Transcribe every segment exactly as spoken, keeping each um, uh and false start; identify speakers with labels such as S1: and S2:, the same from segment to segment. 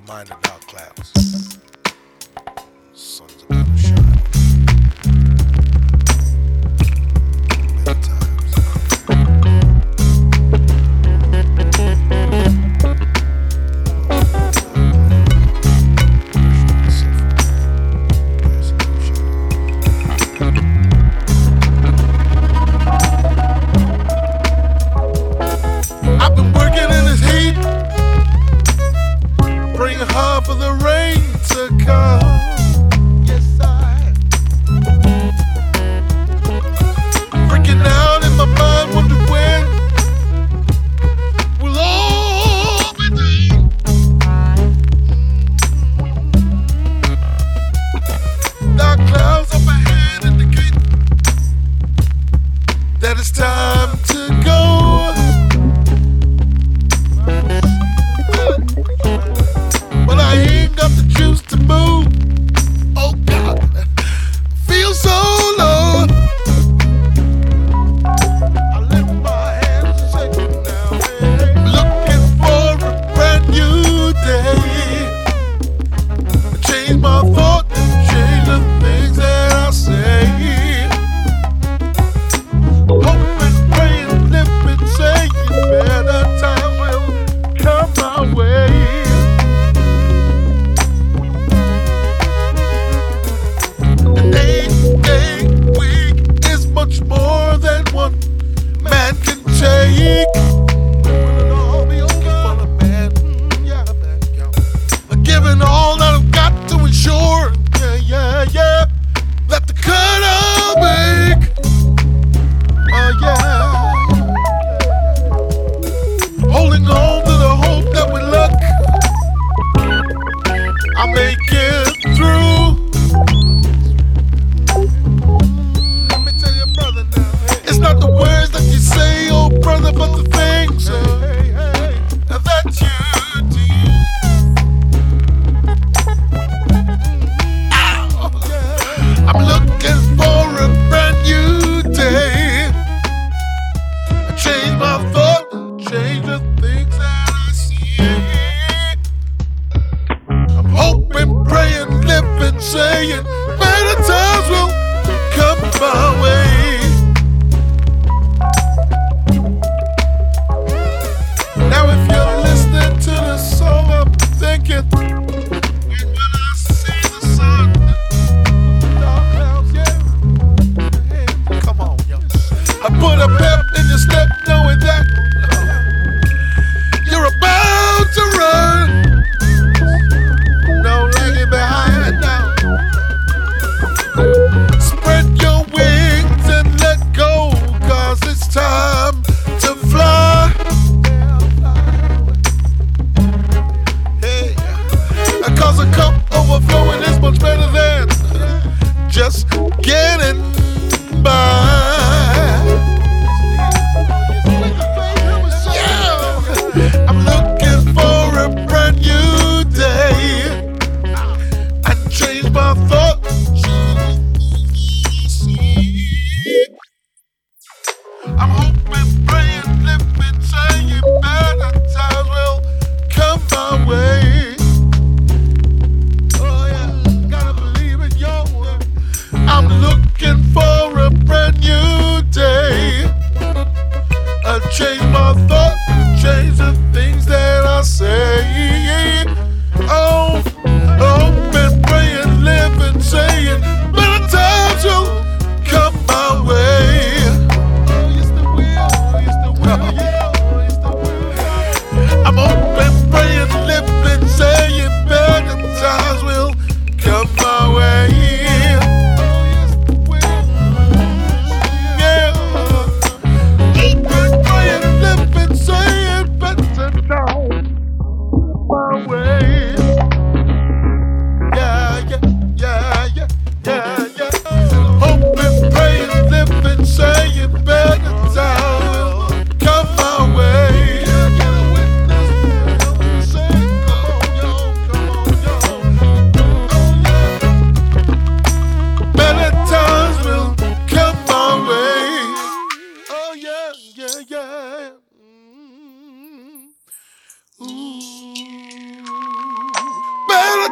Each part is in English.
S1: mind the dark clouds. Sun's about to shine. Better times. I've been working in this heat, praying hard for the rain to come. Yes, I freaking out in my mind, wonder when we'll all be there. Dark clouds up ahead indicate that it's time to go. But I ain't got the juice to move. Oh God, feel so low. I lift my hands and say now, hey, looking for a brand new day. Change my thought, change the things that I say. Hoping, praying, living, saying better times will come my way. Much more than one man can take. It'll all be over for the man. Yeah, man, yeah. Giving all that I've got to ensure, yeah, yeah, yeah, that the cut I'll make. Oh yeah. Holding on to the hope that with luck I'll make it through. It's not the words that you say, oh brother, but the things uh, that you do. Ow. I'm looking for a brand new day. I change my thought, change the things that I see. I'm hoping, praying, living, saying better times will come my way. Now if you're listening to the song I'm thinking, when will I see the sun? Dark clouds, yeah. Come on, yo. I put a pep in your step knowing that you're about to run. No lagging behind now. Spread your wings and let go, cause it's time to fly. Cause a cup overflowing is much better than just getting by.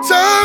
S1: time.